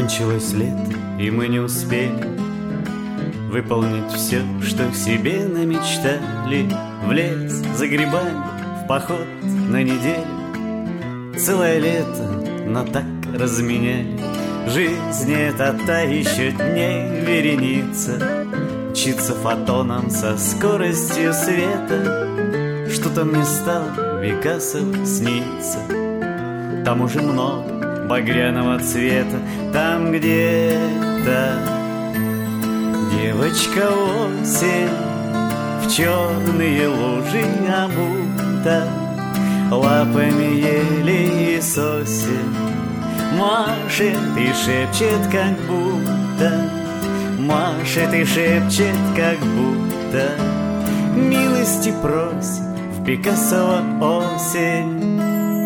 Кончилось лето, и мы не успели выполнить все, что себе намечтали. В лес за грибами, в поход на неделю. Целое лето, но так разменяли. Жизнь это та еще дней вереница. Мчится фотоном со скоростью света. Что-то мне стало Пикассо снится. Там уже много багряного цвета. Там где-то девочка осень в черные лужи обута, лапами ели и сосен машет и шепчет, как будто. Машет и шепчет, как будто. Милости просит в Пикассо осень.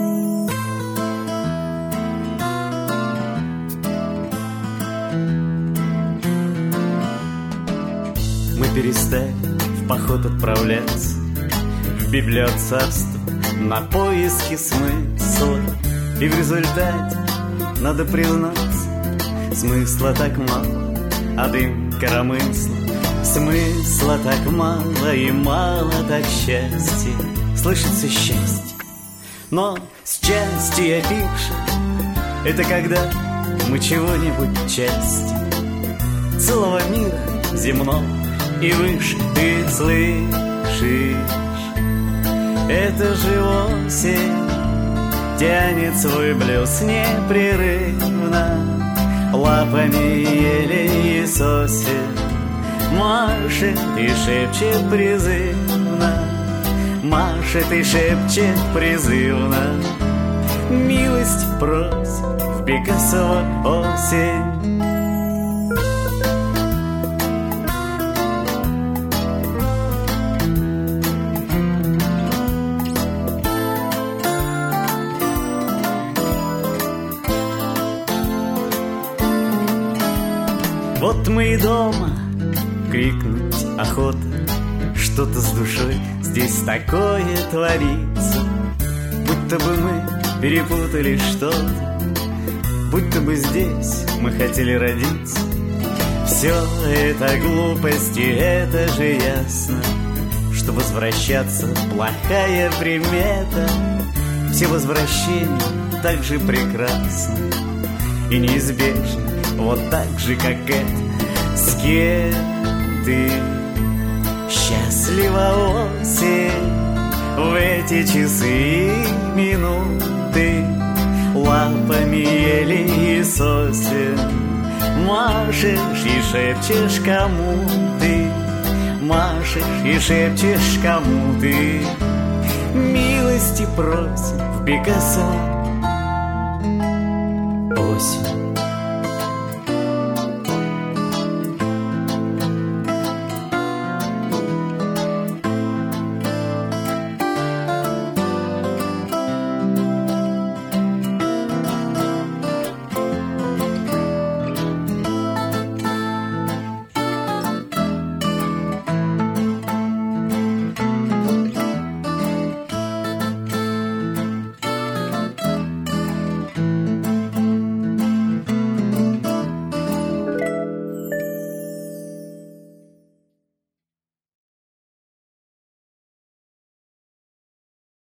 Мы перестали в поход отправляться в библиоцарство на поиски смысла. И в результате, надо признаться, смысла так мало, а дым коромысла. Смысла так мало и мало так счастья. Слышится счастье, но счастье пишет. Это когда мы чего-нибудь части целого мира земного и выше. Ты слышишь, это же осень тянет свой блюз непрерывно, лапами ели и сосен машет и шепчет призывно. Машет и шепчет призывно. Милость просит в Пикассо осень. Вот мы и дома, крикнуть охота. Что-то с душой здесь такое творится. Будто бы мы перепутали что-то, будто бы здесь мы хотели родиться. Все это глупости, это же ясно, что возвращаться плохая примета. Все возвращения так же прекрасны и неизбежны, вот так же, как это. С кем ты счастлива осень в эти часы и минуты, лапами ели и сосен машешь и шепчешь, кому ты. Машешь и шепчешь, кому ты. Милости просит в Пикассо осень.